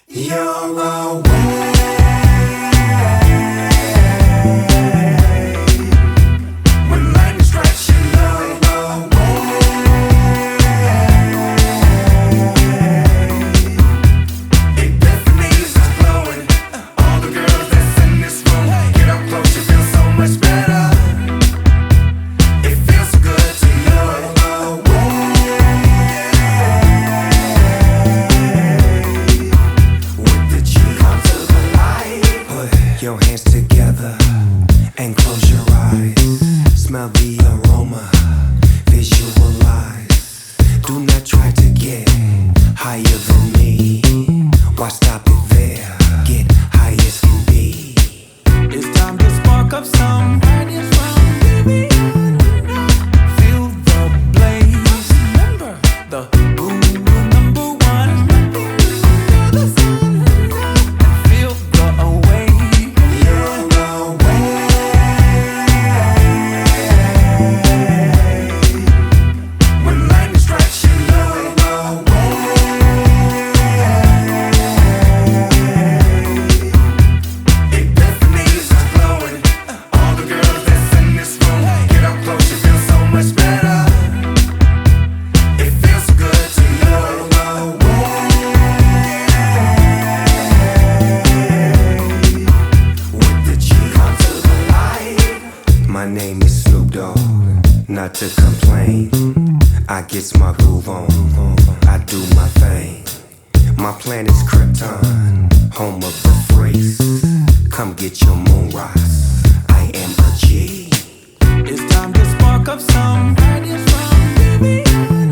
You're away. When lightning strikes, you know epiphanies is blowing. All the girls that's in this room, get up close, you feel so much better. It feels so good to know with the G. Come to the light. Put your hands together and close your eyes. Smell the aroma, visualize. Do not try to get higher than me. Why stop it there? Get high as can be. It's time to spark up some ideas from baby. Feel the blaze. Remember the number one. The sun. Feel the awake. You're awake. When lightning strikes, you know epiphanies is blowing. All the girls that's in this room, get up close, you feel so much better. It feels so good to know with the G. Come to the light. My name is Snoop Dogg, not to complain. I get my groove on, I do my thing. My planet's Krypton, home of the freaks. Come get your moon rocks. I am a G. It's time to spark up some ideas from baby.